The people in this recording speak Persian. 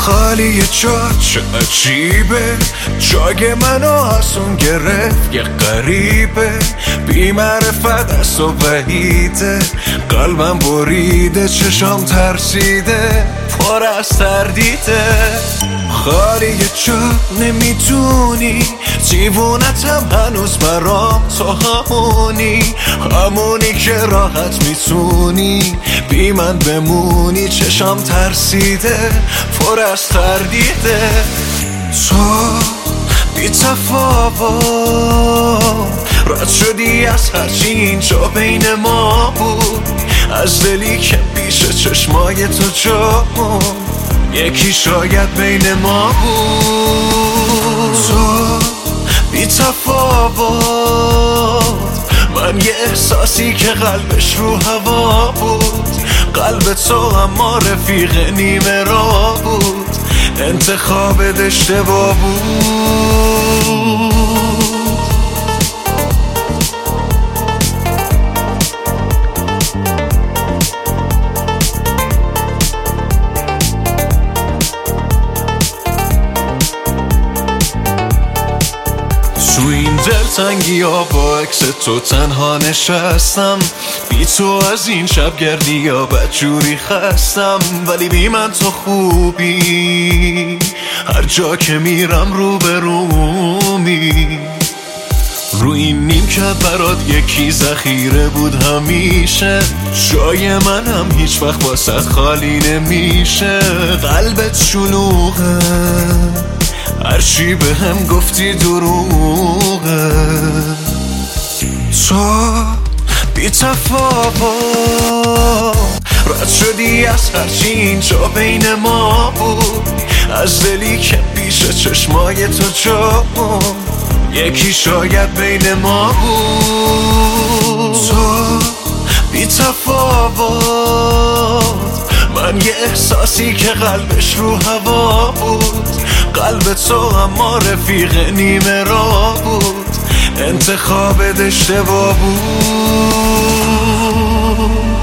خالی جا چه عجیبه، جای منو از اون گرفت یه غریبه، بی معرفت از تو وحیده، قلبم بریده چشام ترسیده پر از تردیده. خالی جا نمیتونی، دیوونتم هنوز برام تو همونی که راحت میتونی بی من بمونی، چشام ترسیده پر از تردیده. تو بی تفاوت رد شدی از هرچی اینجا بین ما بود، از دلی که پیش چشمای تو جا یکی شاید بین ما بود. تو بی تفاوت، من یه احساسی که قلبش رو هوا بود، قلب تو اما رفیق نیمه را بود، انتخابت اشتباه بود. تو این دلتنگی ها با عکس تو تنها نشستم، بی تو از این شبگردی ها بدجوری خستم، ولی بی من تو خوبی، هر جا که میرم رو به رومی. رو این نیمکت برات یکی ذخیره بود همیشه، جای منم هیچ وقت واسط خالی نمیشه. قلبت شلوغه، هرچی به هم گفتی دروغه. تو بی تفاوت رد شدی از هرچی اینجا بین ما بود، از دلی که پیش چشمای تو جا یکی شاید بین ما بود. تو بی تفاوت، من یه احساسی که قلبش رو هوا بود، قلب تو اما رفیق نیمه را بود، انتخابت اشتباه بود.